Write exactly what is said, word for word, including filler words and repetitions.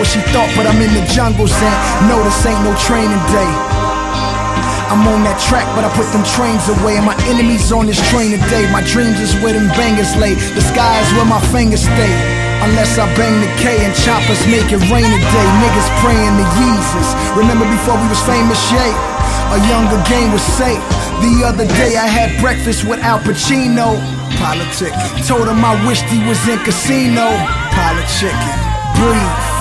what she thought, but I'm in the jungle saying, no, this ain't no training day. I'm on that track, but I put them trains away, and my enemies on this train today. My dreams is where them bangers lay, the sky is where my fingers stay. Unless I bang the K and choppers make it rain today. Niggas praying to Jesus. Remember before we was famous, yeah? A younger game was safe. The other day I had breakfast with Al Pacino. Politic. Told him I wished he was in casino. Politic. Breathe.